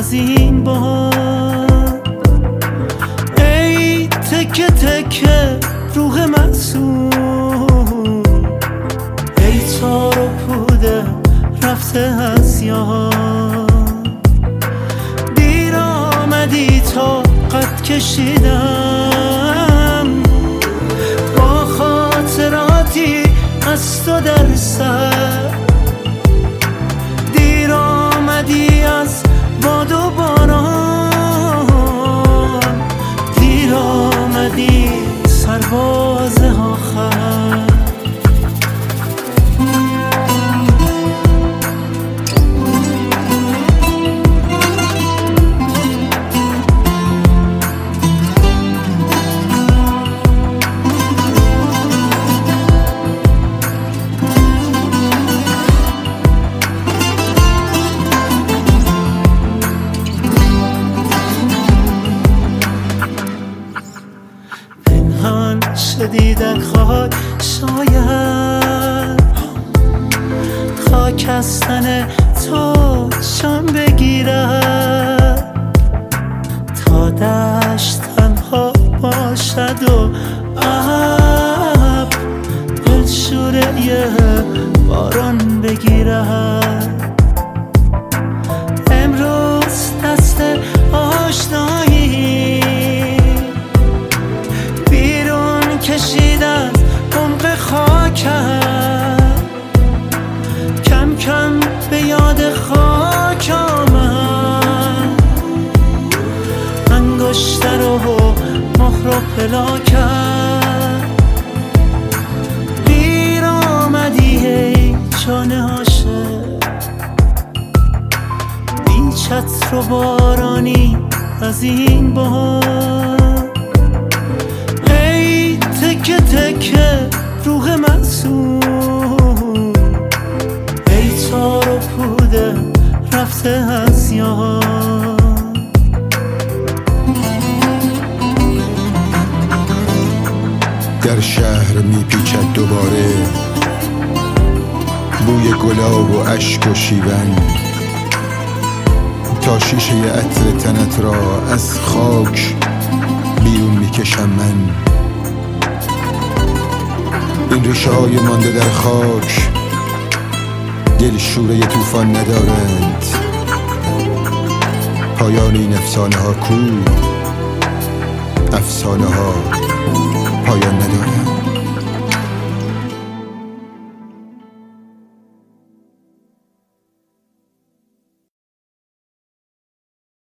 از این بار. ای تکه تکه روح معصوم، ای تار و پوده رفته از یاد. دیر آمدی تا قد کشیدم با خاطراتی از تو در سر. دیر آمدی از باد و باران، دیر آمدی سرباز آخر. شدی در خاک، شاید خاکستن تو شم بگیرد تا دشت تنها باشد و ابر دلشوره باران بگیرد. امروز دست آشنایی کشید از عمق خاکم، کم کم به یاد خاک آمد. انگشتر و مهر و پلاکم. دیر آمدی ای جان عاشق، بی چتر و بارانی از این بار. تکه تکه روح معصوم، ای تار و پوده رفته از یاد. در شهر میپیچد دوباره بوی گلاب و اشک و شیون، تا شیشه عطر تنت را از خاک بیرون میکشم من. این ریشه های مانده در خاک دل شوره طوفان ندارند. پایان این افسانه ها کو؟ افسانه ها پایان ندارند.